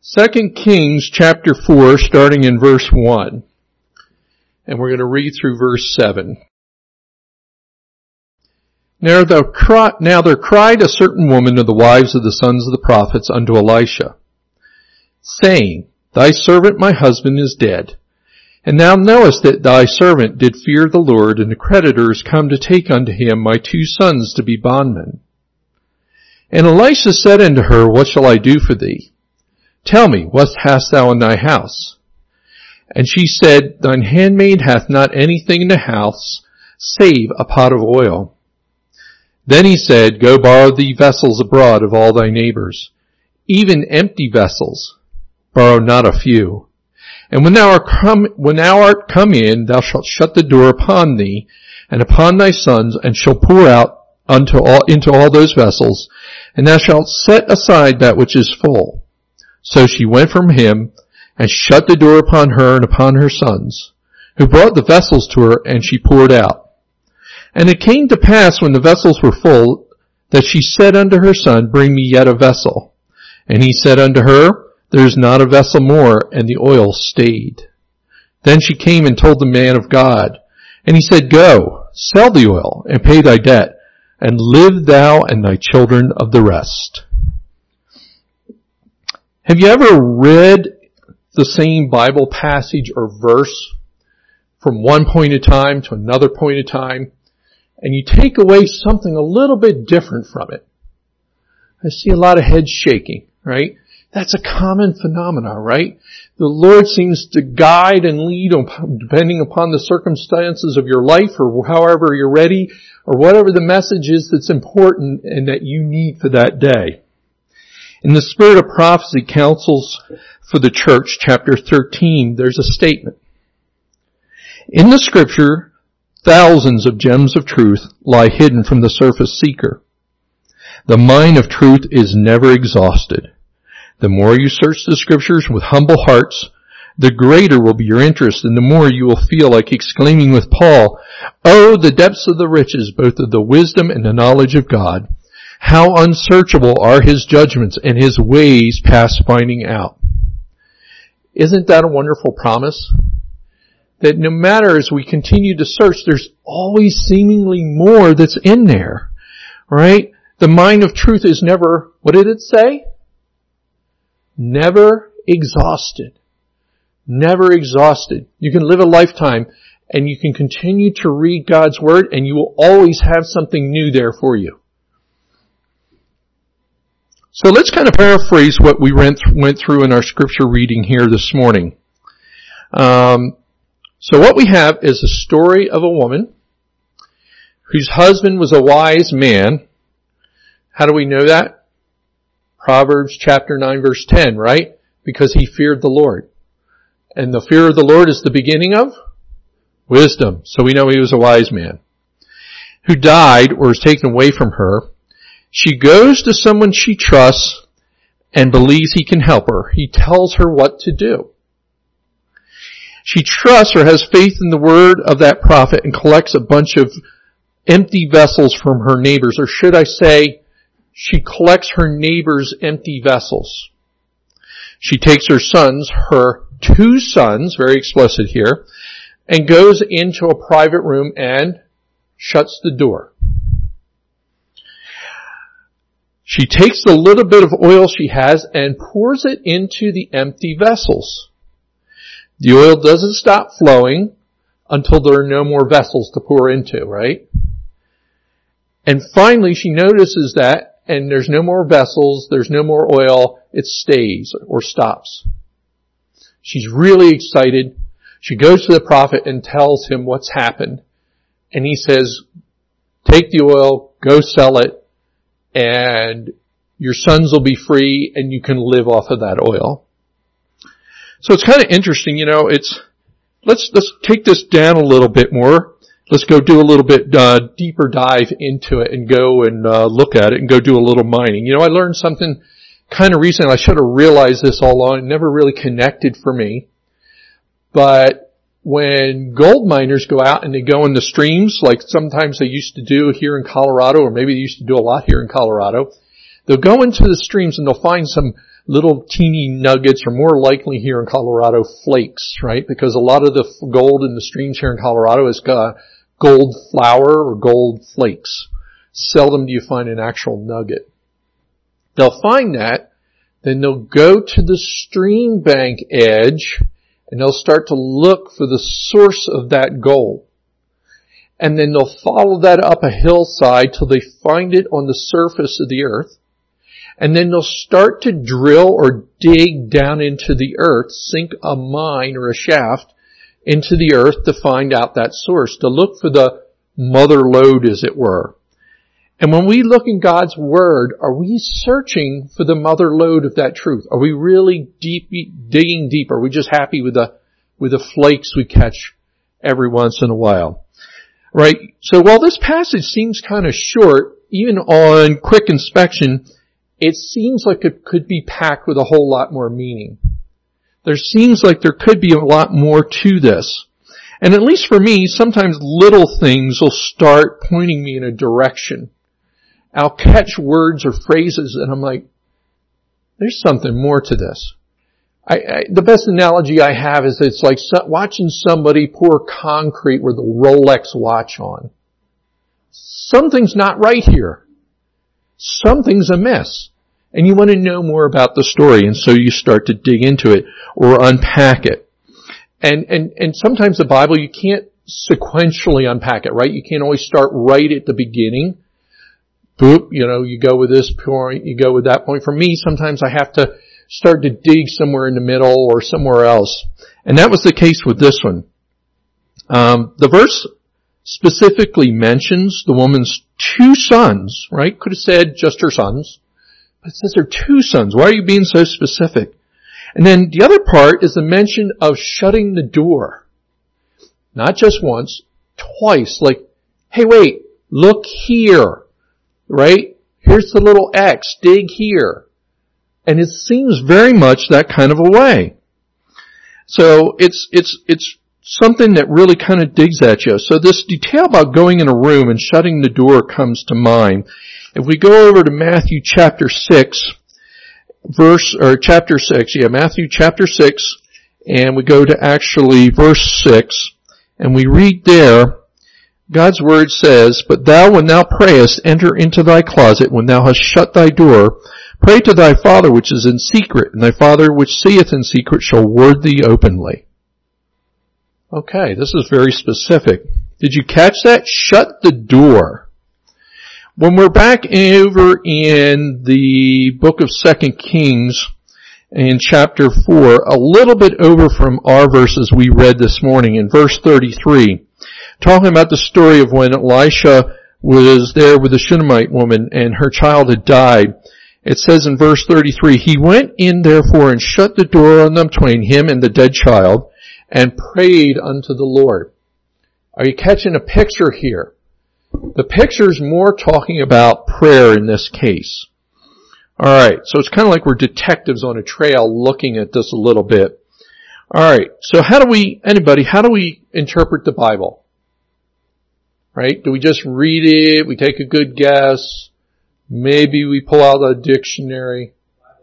2 Kings chapter 4, starting in verse 1. And we're going to read through verse 7. Now there cried a certain woman of the wives of the sons of the prophets unto Elisha, saying, Thy servant my husband is dead. And thou knowest that thy servant did fear the Lord, and the creditors come to take unto him my 2 sons to be bondmen. And Elisha said unto her, What shall I do for thee? Tell me, what hast thou in thy house? And she said, Thine handmaid hath not anything in the house, save a pot of oil. Then he said, Go borrow thee vessels abroad of all thy neighbors, even empty vessels, borrow not a few. And when thou art come in, thou shalt shut the door upon thee, and upon thy sons, and shalt pour out into all those vessels, and thou shalt set aside that which is full. So she went from him, and shut the door upon her and upon her sons, who brought the vessels to her, and she poured out. And it came to pass, when the vessels were full, that she said unto her son, Bring me yet a vessel. And he said unto her, There is not a vessel more, and the oil stayed. Then she came and told the man of God. And he said, Go, sell the oil, and pay thy debt, and live thou and thy children of the rest. Have you ever read the same Bible passage or verse from one point of time to another point of time, and you take away something a little bit different from it? I see a lot of heads shaking, right? That's a common phenomenon, right? The Lord seems to guide and lead depending upon the circumstances of your life, or however you're ready, or whatever the message is that's important and that you need for that day. In the Spirit of Prophecy Counsels for the Church, chapter 13, there's a statement. In the Scripture, thousands of gems of truth lie hidden from the surface seeker. The mine of truth is never exhausted. The more you search the Scriptures with humble hearts, the greater will be your interest, and the more you will feel like exclaiming with Paul, Oh, the depths of the riches, both of the wisdom and the knowledge of God! How unsearchable are His judgments, and His ways past finding out. Isn't that a wonderful promise? That no matter as we continue to search, there's always seemingly more that's in there, right? The mine of truth is never, what did it say? Never exhausted. Never exhausted. You can live a lifetime and you can continue to read God's Word, and you will always have something new there for you. So let's kind of paraphrase what we went through in our scripture reading here this morning. So what we have is a story of a woman whose husband was a wise man. How do we know that? Proverbs chapter 9 verse 10, right? Because he feared the Lord. And the fear of the Lord is the beginning of wisdom. So we know he was a wise man. Who died or was taken away from her. She goes to someone she trusts and believes he can help her. He tells her what to do. She trusts or has faith in the word of that prophet and collects a bunch of empty vessels from her neighbors. Or should I say, she collects her neighbors' empty vessels. She takes her 2 sons, very explicit here, and goes into a private room and shuts the door. She takes the little bit of oil she has and pours it into the empty vessels. The oil doesn't stop flowing until there are no more vessels to pour into, right? And finally she notices that, and there's no more vessels, there's no more oil, it stays or stops. She's really excited. She goes to the prophet and tells him what's happened. And he says, Take the oil, go sell it, and your sons will be free and you can live off of that oil. So it's kind of interesting, let's take this down a little bit more. Let's go do a little bit deeper dive into it and go and look at it and go do a little mining. I learned something kind of recently. I should have realized this all along. It never really connected for me. But when gold miners go out and they go in the streams, like sometimes they used to do here in Colorado, or maybe they used to do a lot here in Colorado, they'll go into the streams and they'll find some little teeny nuggets, or more likely here in Colorado, flakes, right? Because a lot of the gold in the streams here in Colorado is gold flour or gold flakes. Seldom do you find an actual nugget. They'll find that, then they'll go to the stream bank edge, and they'll start to look for the source of that gold. And then they'll follow that up a hillside till they find it on the surface of the earth. And then they'll start to drill or dig down into the earth, sink a mine or a shaft into the earth to find out that source, to look for the mother lode, as it were. And when we look in God's Word, are we searching for the mother lode of that truth? Are we really digging deep? Are we just happy with the flakes we catch every once in a while? Right? So while this passage seems kind of short, even on quick inspection, it seems like it could be packed with a whole lot more meaning. There seems like there could be a lot more to this. And at least for me, sometimes little things will start pointing me in a direction. I'll catch words or phrases and I'm like, there's something more to this. The best analogy I have is it's like watching somebody pour concrete with a Rolex watch on. Something's not right here. Something's amiss. And you want to know more about the story, and so you start to dig into it or unpack it. And sometimes the Bible, you can't sequentially unpack it, right? You can't always start right at the beginning. Boop, you go with this point, you go with that point. For me, sometimes I have to start to dig somewhere in the middle or somewhere else. And that was the case with this one. The verse specifically mentions the woman's two sons, right? Could have said just her sons. But it says her two sons. Why are you being so specific? And then the other part is the mention of shutting the door. Not just once, twice. Like, hey, wait, look here. Right? Here's the little X. Dig here. And it seems very much that kind of a way. So it's something that really kind of digs at you. So this detail about going in a room and shutting the door comes to mind. If we go over to Matthew chapter 6, Matthew chapter 6, and we go to actually verse 6, and we read there, God's word says, "But thou, when thou prayest, enter into thy closet, when thou hast shut thy door, pray to thy Father which is in secret, and thy Father which seeth in secret shall reward thee openly." Okay, this is very specific. Did you catch that? Shut the door. When we're back over in the book of 2 Kings in chapter 4, a little bit over from our verses we read this morning in verse 33, talking about the story of when Elisha was there with the Shunammite woman and her child had died. It says in verse 33, "He went in therefore and shut the door on them twain, him and the dead child, and prayed unto the Lord." Are you catching a picture here? The picture's more talking about prayer in this case. Alright, so it's kind of like we're detectives on a trail looking at this a little bit. Alright, so how do we interpret the Bible? Right? Do we just read it? We take a good guess? Maybe we pull out a dictionary?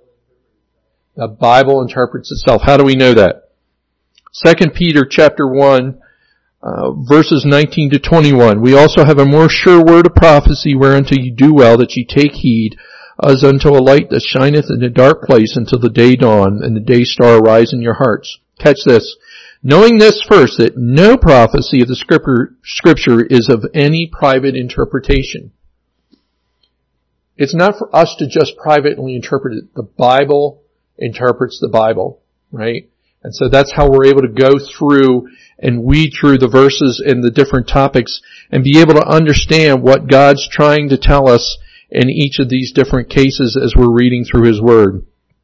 The Bible interprets itself. How do we know that? 2 Peter chapter 1, verses 19 to 21. "We also have a more sure word of prophecy, whereunto ye do well that ye take heed, as unto a light that shineth in a dark place until the day dawn, and the day star arise in your hearts." Catch this. "Knowing this first, that no prophecy of the scripture is of any private interpretation." It's not for us to just privately interpret it. The Bible interprets the Bible, right? And so that's how we're able to go through and weed through the verses and the different topics and be able to understand what God's trying to tell us in each of these different cases as we're reading through His Word.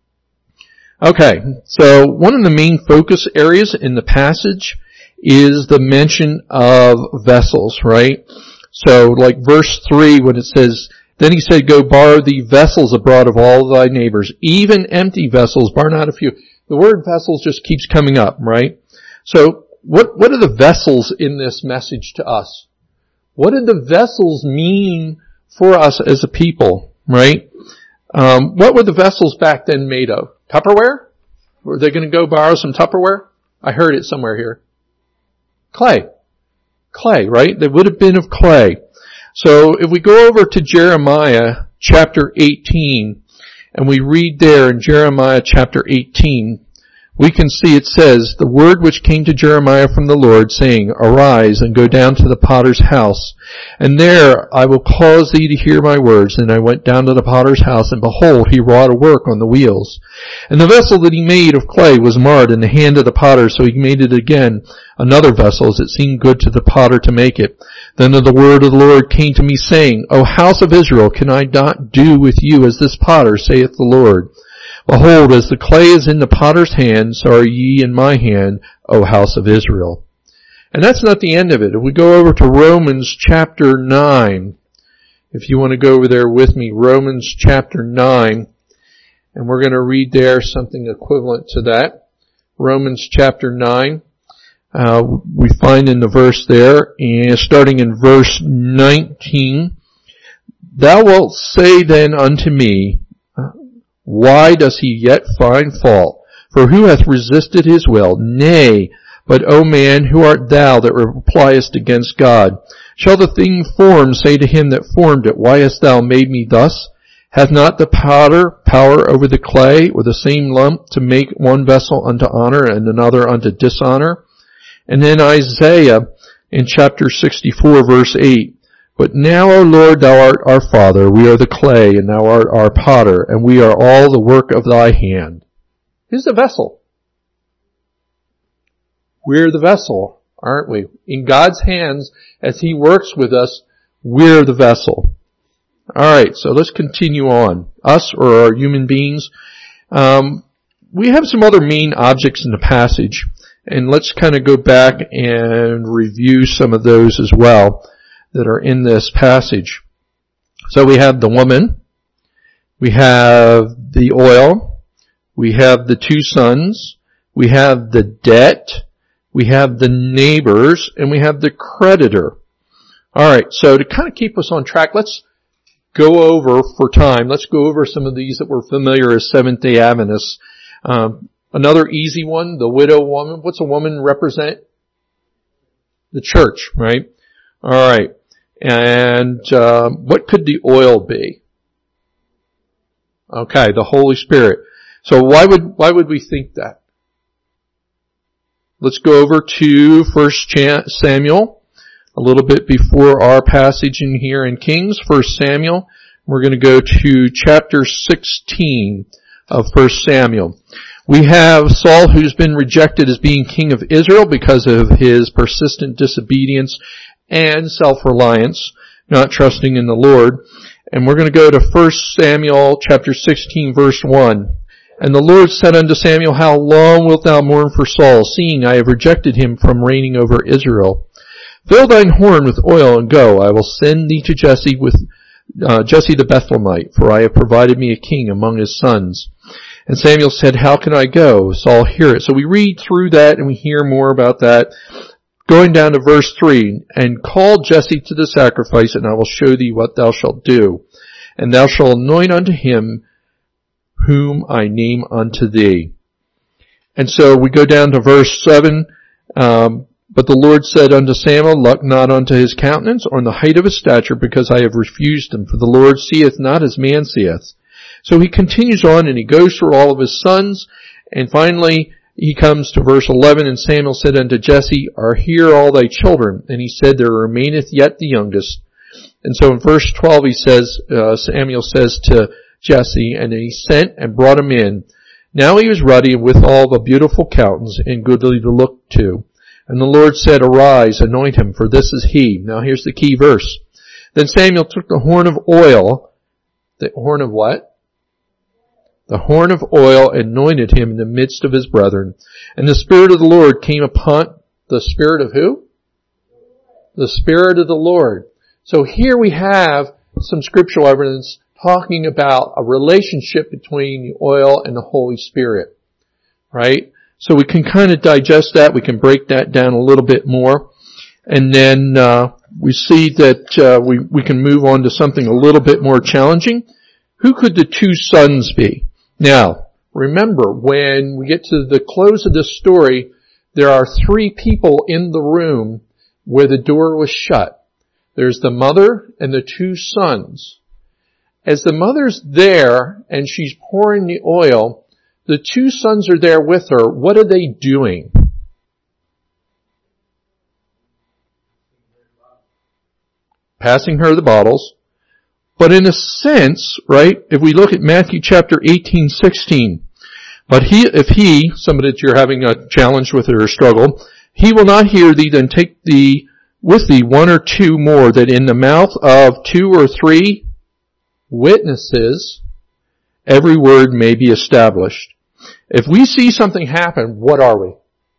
Okay, so one of the main focus areas in the passage is the mention of vessels, right? So like verse 3 when it says, "Then he said, Go borrow thee vessels abroad of all thy neighbors, even empty vessels, bar not a few." The word vessels just keeps coming up, right? So what are the vessels in this message to us? What did the vessels mean for us as a people, right? What were the vessels back then made of? Tupperware? Were they going to go borrow some Tupperware? I heard it somewhere here. Clay. Clay, right? They would have been of clay. So if we go over to Jeremiah chapter 18, and we read there in Jeremiah chapter 18, we can see it says, the word which came to Jeremiah from the Lord, saying, Arise and go down to the potter's house, and there I will cause thee to hear my words. And I went down to the potter's house, and behold, he wrought a work on the wheels. And the vessel that he made of clay was marred in the hand of the potter, so he made it again another vessel, as it seemed good to the potter to make it. Then the word of the Lord came to me, saying, O house of Israel, can I not do with you as this potter, saith the Lord? Behold, as the clay is in the potter's hand, so are ye in my hand, O house of Israel. And that's not the end of it. If we go over to Romans chapter 9, if you want to go over there with me, Romans chapter 9, and we're going to read there something equivalent to that. Romans chapter 9, we find in the verse there, and starting in verse 19, Thou wilt say then unto me, Why does he yet find fault? For who hath resisted his will? Nay, but, O man, who art thou that repliest against God? Shall the thing formed say to him that formed it, Why hast thou made me thus? Hath not the potter power over the clay, or the same lump, to make one vessel unto honor and another unto dishonor? And then Isaiah in chapter 64 verse 8, But now, O Lord, thou art our Father, we are the clay, and thou art our potter, and we are all the work of thy hand. Who's the vessel? We're the vessel, aren't we? In God's hands, as he works with us, we're the vessel. Alright, so let's continue on. Us, or our human beings. We have some other main objects in the passage, and let's kind of go back and review some of those as well that are in this passage. So we have the woman, we have the oil, we have the two sons, we have the debt, we have the neighbors, and we have the creditor. Alright, so to kind of keep us on track, let's go over, for time, let's go over some of these that we're familiar as Seventh-day Adventists. Another easy one, the widow woman. What's a woman represent? The church, right? Alright. And what could the oil be? Okay, the Holy Spirit. So why would we think that? Let's go over to 1 Samuel, a little bit before our passage in here in Kings, 1 Samuel. We're going to go to chapter 16 of 1 Samuel. We have Saul, who's been rejected as being king of Israel because of his persistent disobedience and self-reliance, not trusting in the Lord. And we're going to go to 1 Samuel chapter 16 verse 1. And the Lord said unto Samuel, How long wilt thou mourn for Saul, seeing I have rejected him from reigning over Israel? Fill thine horn with oil and go. I will send thee to Jesse with Jesse the Bethlehemite, for I have provided me a king among his sons. And Samuel said, How can I go? Saul hear it. So we read through that and we hear more about that. Going down to verse 3, And call Jesse to the sacrifice, and I will show thee what thou shalt do. And thou shalt anoint unto him whom I name unto thee. And so we go down to verse 7, But the Lord said unto Samuel, Look not unto his countenance, or on the height of his stature, because I have refused him. For the Lord seeth not as man seeth. So he continues on, and he goes through all of his sons, and finally he comes to verse 11, And Samuel said unto Jesse, Are here all thy children? And he said, There remaineth yet the youngest. And so in verse 12 he says, Samuel says to Jesse, and he sent and brought him in. Now he was ruddy and withal of a beautiful countenance and goodly to look to. And the Lord said, Arise, anoint him, for this is he. Now here's the key verse. Then Samuel took the horn of oil. The horn of what? The horn of oil, anointed him in the midst of his brethren. And the Spirit of the Lord came upon the Spirit of who? The Spirit of the Lord. So here we have some scriptural evidence talking about a relationship between the oil and the Holy Spirit. Right? So we can kind of digest that. We can break that down a little bit more. And then we see that we can move on to something a little bit more challenging. Who could the two sons be? Now, Remember, when we get to the close of this story, there are 3 people in the room where the door was shut. There's the mother and the 2 sons. As the mother's there and she's pouring the oil, the 2 sons are there with her. What are they doing? Passing her the bottles. But in a sense, right, if we look at Matthew chapter 18:16, if he, somebody that you're having a challenge with or a struggle, he will not hear thee, then take thee with thee 1 or 2 more, that in the mouth of 2 or 3 witnesses, every word may be established. If we see something happen, what are we?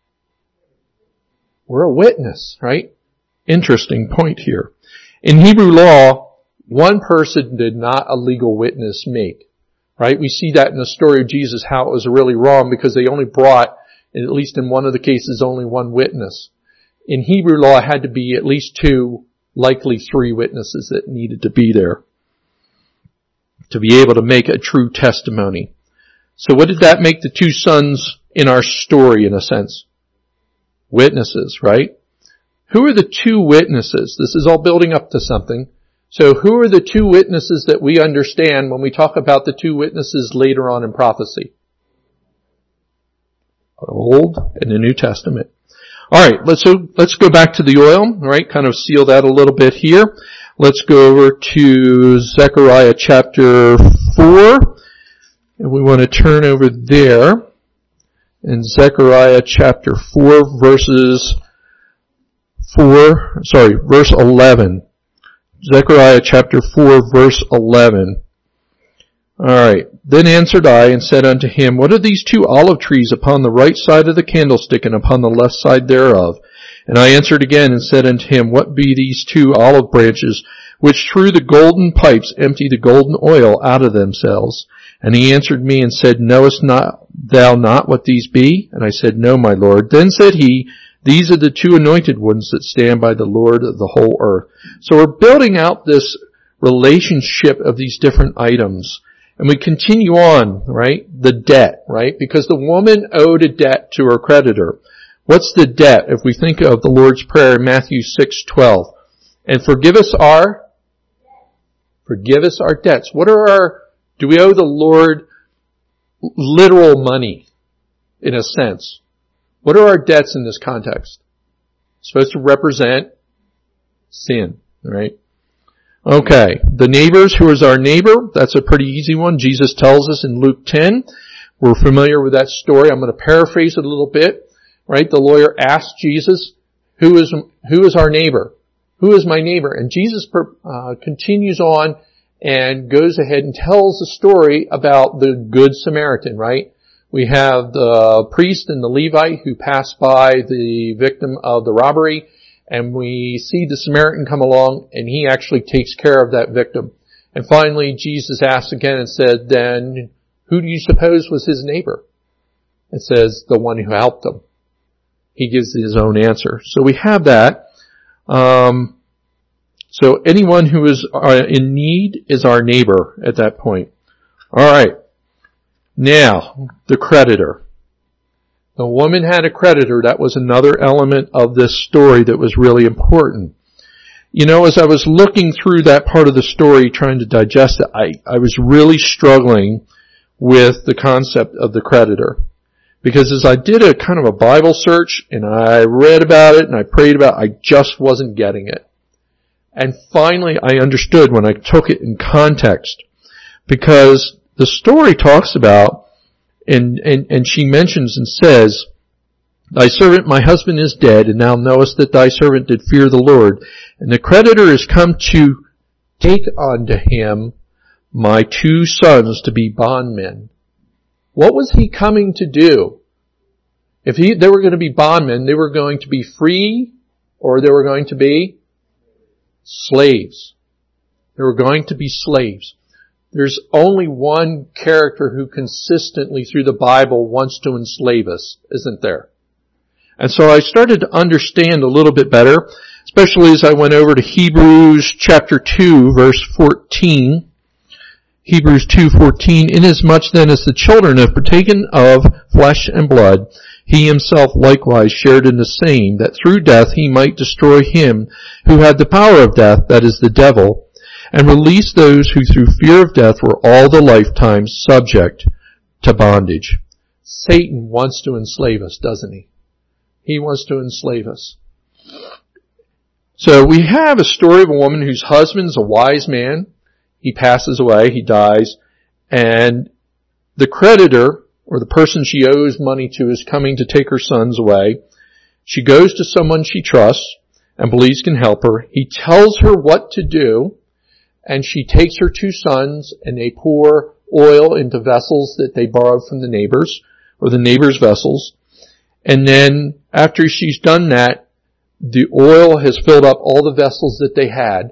We're a witness, right? Interesting point here. In Hebrew law, one person did not a legal witness make, right? We see that in the story of Jesus, how it was really wrong because they only brought, at least in one of the cases, only 1 witness. In Hebrew law, it had to be at least 2, likely 3 witnesses that needed to be there to be able to make a true testimony. So what did that make the 2 sons in our story, in a sense? Witnesses, right? Who are the 2 witnesses? This is all building up to something. So who are the 2 witnesses that we understand when we talk about the 2 witnesses later on in prophecy? Old and the New Testament. Alright, let's go back to the oil, alright, kind of seal that a little bit here. Let's go over to Zechariah chapter 4, and we want to turn over there in Zechariah chapter 4 verse 11. Zechariah chapter 4 verse 11. Alright. Then answered I and said unto him, What are these 2 olive trees upon the right side of the candlestick and upon the left side thereof? And I answered again and said unto him, What be these 2 olive branches which through the golden pipes empty the golden oil out of themselves? And he answered me and said, Knowest thou not what these be? And I said, No, my Lord. Then said he, These are the 2 anointed ones that stand by the Lord of the whole earth. So we're building out this relationship of these different items. And we continue on, right? The debt, right? Because the woman owed a debt to her creditor. What's the debt? If we think of the Lord's Prayer in Matthew 6:12. And forgive us our debts. Do we owe the Lord literal money, in a sense? What are our debts in this context? It's supposed to represent sin, right? Okay, the neighbors, who is our neighbor? That's a pretty easy one. Jesus tells us in Luke 10. We're familiar with that story. I'm going to paraphrase it a little bit, right? The lawyer asked Jesus, who is our neighbor? Who is my neighbor? And Jesus continues on and goes ahead and tells the story about the Good Samaritan, right? We have the priest and the Levite who passed by the victim of the robbery, and we see the Samaritan come along, and he actually takes care of that victim. And finally, Jesus asks again and said, then, who do you suppose was his neighbor? It says, the one who helped him. He gives his own answer. So we have that. So anyone who is in need is our neighbor at that point. Alright. Now, the creditor. The woman had a creditor. That was another element of this story that was really important. You know, as I was looking through that part of the story, trying to digest it, I was really struggling with the concept of the creditor. Because as I did a kind of a Bible search, and I read about it, and I prayed about it, I just wasn't getting it. And finally I understood when I took it in context. Because the story talks about, and she mentions and says, Thy servant, my husband, is dead, and thou knowest that thy servant did fear the Lord. And the creditor is come to take unto him my 2 sons to be bondmen. What was he coming to do? If they were going to be bondmen, they were going to be free, or they were going to be slaves. They were going to be slaves. There's only one character who consistently through the Bible wants to enslave us, isn't there? And so I started to understand a little bit better, especially as I went over to Hebrews chapter 2, verse 14. Hebrews 2:14, inasmuch then as the children have partaken of flesh and blood, he himself likewise shared in the same, that through death he might destroy him who had the power of death, that is the devil, and release those who through fear of death were all the lifetime subject to bondage. Satan wants to enslave us, doesn't he? He wants to enslave us. So we have a story of a woman whose husband's a wise man. He passes away, he dies, and the creditor, or the person she owes money to, is coming to take her sons away. She goes to someone she trusts and believes can help her. He tells her what to do, and she takes her 2 sons and they pour oil into vessels that they borrowed from the neighbors, or the neighbors' vessels. And then after she's done that, the oil has filled up all the vessels that they had,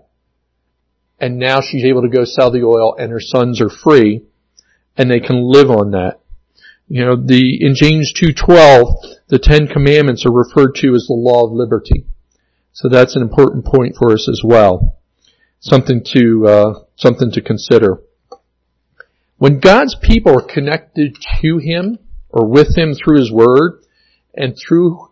and now she's able to go sell the oil, and her sons are free, and they can live on that. You know, in James 2:12, the 10 Commandments are referred to as the law of liberty. So that's an important point for us as well. Something to consider. When God's people are connected to Him, or with Him through His Word, and through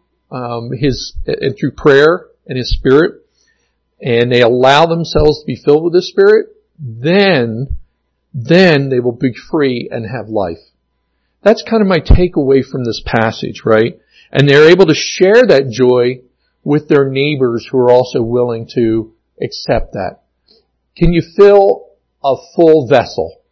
through prayer and His Spirit, and they allow themselves to be filled with the Spirit, then they will be free and have life. That's kind of my takeaway from this passage, right? And they're able to share that joy with their neighbors who are also willing to accept that. Can you fill a full vessel?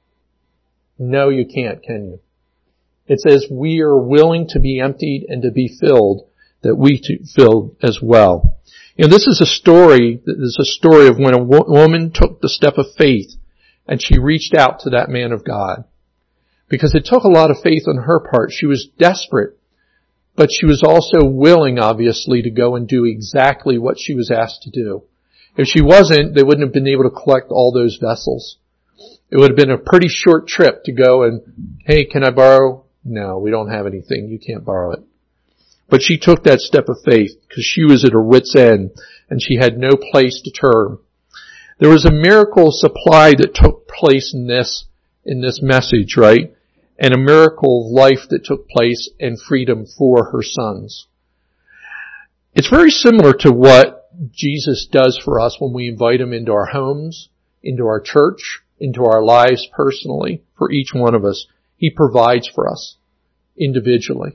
No, you can't, can you? It says we are willing to be emptied and to be filled, that we too fill as well. You know, this is a story of when a woman took the step of faith and she reached out to that man of God. Because it took a lot of faith on her part. She was desperate, but she was also willing, obviously, to go and do exactly what she was asked to do. If she wasn't, they wouldn't have been able to collect all those vessels. It would have been a pretty short trip to go and, hey, can I borrow? No, we don't have anything. You can't borrow it. But she took that step of faith because she was at her wit's end and she had no place to turn. There was a miracle supply that took place in this message, right? And a miracle of life that took place and freedom for her sons. It's very similar to what Jesus does for us when we invite Him into our homes, into our church, into our lives personally, for each one of us. He provides for us individually.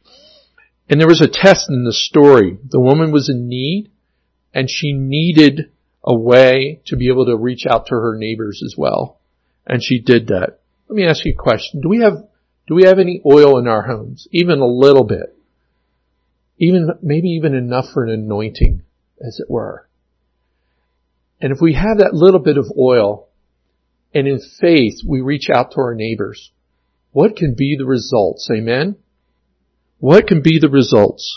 And there was a test in the story. The woman was in need, and she needed a way to be able to reach out to her neighbors as well. And she did that. Let me ask you a question. Do we have any oil in our homes? Even a little bit. Maybe even enough for an anointing, as it were. And if we have that little bit of oil, and in faith we reach out to our neighbors, what can be the results? Amen? What can be the results?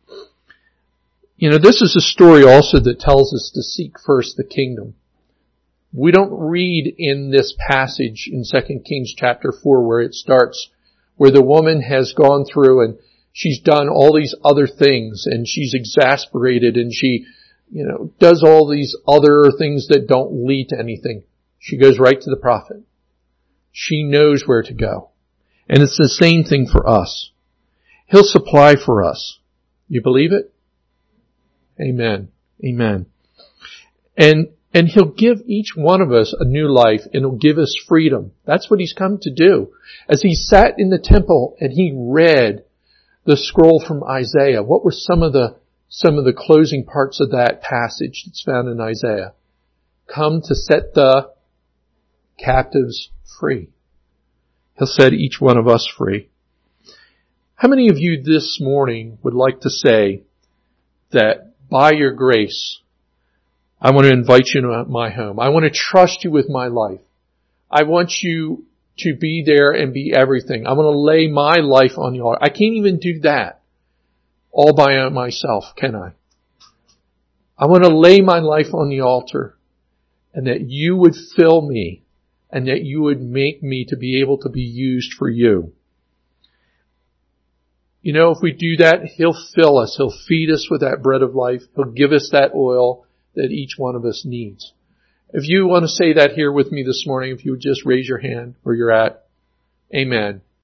You know, this is a story also that tells us to seek first the kingdom. We don't read in this passage in 2 Kings chapter 4 where it starts, where the woman has gone through and she's done all these other things and she's exasperated and she, does all these other things that don't lead to anything. She goes right to the prophet. She knows where to go. And it's the same thing for us. He'll supply for us. You believe it? Amen. Amen. And He'll give each one of us a new life and He'll give us freedom. That's what He's come to do. As He sat in the temple and He read the scroll from Isaiah, what were some of the closing parts of that passage that's found in Isaiah? Come to set the captives free. He'll set each one of us free. How many of you this morning would like to say that by your grace, I want to invite you to my home. I want to trust you with my life. I want you to be there and be everything. I want to lay my life on the altar. I can't even do that all by myself, can I? I want to lay my life on the altar and that you would fill me and that you would make me to be able to be used for you. If we do that, He'll fill us. He'll feed us with that bread of life. He'll give us that oil that each one of us needs. If you want to say that here with me this morning, if you would just raise your hand where you're at. Amen.